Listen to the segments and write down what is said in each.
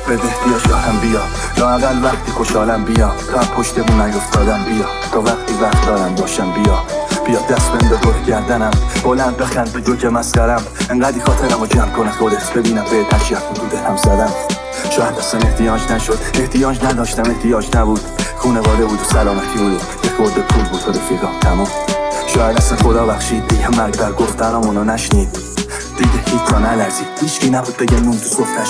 بده بیا شاهم بیا لااقل وقتی خوشحالم بیا تا پشتمون نیفتادم بیا تا وقتی وقت دارم باشم بیا دست بنده دور گردنم بلند بخند به جوک مسخرم انقدی خاطرمو جمع کنه خودت ببینم به تشیح حدود هم زدم شاید اصلا احتیاج نداشتم احتیاج نبود خونواده بود و سلامتی بود یه خورده پول بود و رفیقام تمام شاید اصلا خدا بخشید دیگه مرگ در گفتنامونو نشنید دیگه هیچ تا نلرزید هیچکی نبود بگه نون تو صفتش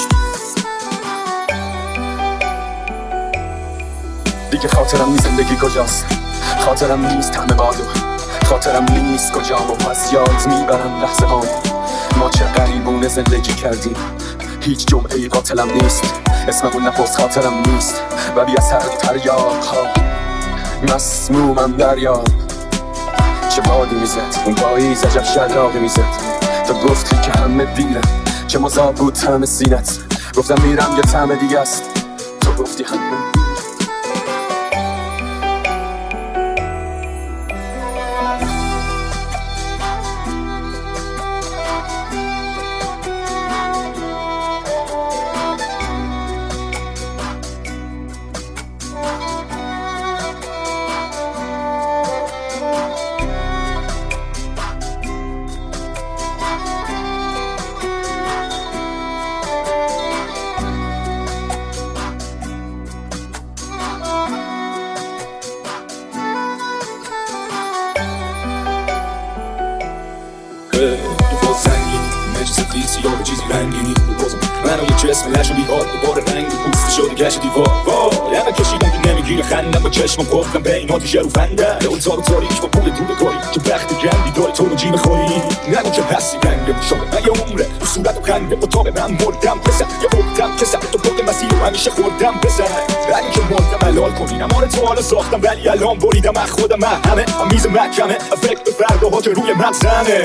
دیگه خاطرم نیست زندگی کجاست خاطرم نیست همه بادو خاطرم نیست کجام و پس یاد میبرم لحظه هام ما چه غریبونه زندگی کردیم هیچ جمعه‌ای قاتلم نیست اسممون نپرس خاطرم نیست و بی اثر تریاق ها مسمومم دریاب چه بادی میزد اون پاییز عجب شلاقی میزد تو گفتی که همه دیره چه مذاب بود طعم سینت گفتم میرم یه طعم دیگه است تو گفتی همه تو سنگینی مجلس فیسی یا به چیزی رنگینی بازم منو یه جسم نشو بیاد دوباره رنگی پوستی شده گشت دیوار یعنی کشیدم که نمیگیره خندم با چشمم گفتم به این آتیشه رو فنده به اون تارو تاریک با پول دور کاری تو بخت گندی داری تو رو جیب خوری نگو که هستی رنگم شده من یه عمره رو صورت و خنده با تاب من مردم پسر یه بردم کسر تو بود مسیر رو همیشه خوردم پسر رنگی که مردم حلال کنی نماره تو حالا ساختم ولی الان بریدم از خودم من همه میز محکمه افکت به فرداها که روی مغزمه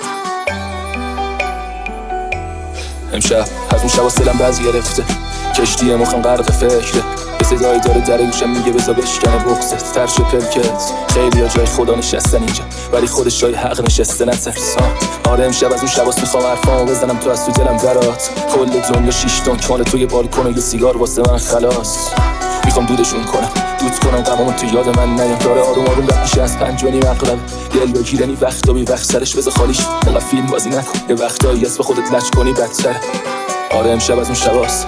امشب از اون شبا سلم بعضی گرفته کشتی مخم غرق فکره یه صدایی داره در گوشم میگه بزا بشکنه بغزت ترش پلکت خیلی ها جای خدا نشستن اینجا ولی خودش جای حق نشسته نترس آره امشب از اون شباست میخوام حرفامو بزنم تو از تو دلم درات کل دنیا 6 تن کان توی بالکن و یه سیگار واسه من خلاص میخوام دودشون کنم دود کنم قمامو تو یاد من نیام داره آروم آروم رد میشه از 5 و نیم اقلب دل بگیرنی وقتا بی وقت سرش بذار خالیش انقدر فیلم بازی نکن یه وقتایی اسم خودت لچ کنی بدتره آره امشب از اون شباست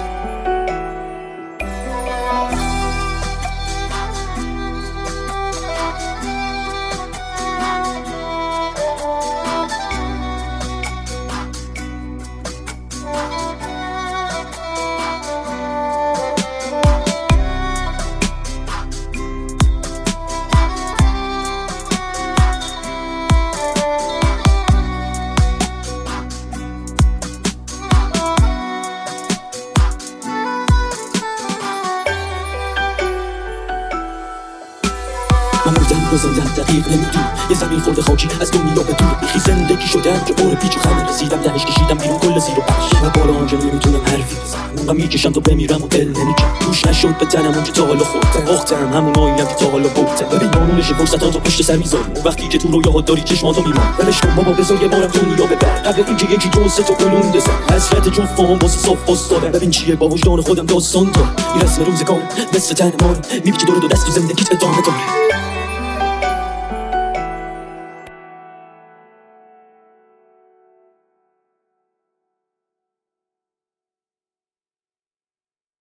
من بودم گذندم دقیق نمیدون یه زمین خورده خاکی از دنیا به دور بیخی زندگی شدم که بار پیچ و خمه رسیدم تهش کشیدم بیرون کل زیر و بخش و بالا آنجا نمیتونم حرفی بزنم و میکشم تا بمیرم و دل نمیکنم روش نشد به تنم اون که تا حالا خوردم آختم همون آیم که تا حالا بودم ببین مانونش فرصتان تا پشت سر میذاریم و وقتی که تو رویاها داری چشماتو میمان ولش کن بابا بذار یه بارم دنیا ببر قبل اینکه یکی دو سه تا گلون بزن حسرت جفتام واسه صاف واسطادم ببین چیه با وجدان خودم داستان دارم این رسم روزگار مثل تن ما میپیچه دور دو دست تو زندگیت ادامه داره